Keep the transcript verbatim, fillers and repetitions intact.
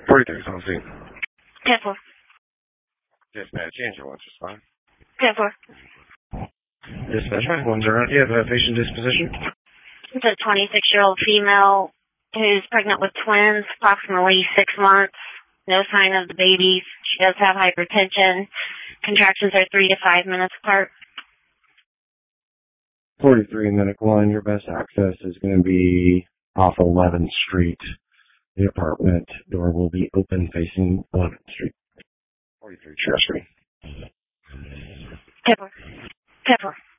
forty-three, on scene. ten four. Dispatch, Angela, what's your spot? ten four. Dispatch, one zero. You have a patient disposition? It's a twenty-six-year-old female who's pregnant with twins, approximately six months. No sign of the babies. She does have hypertension. Contractions are three to five minutes apart. forty-three, Medic one. Your best access is going to be off eleventh Street. The apartment door will be open facing eleventh Street. forty-three, Church Street. ten four. ten four.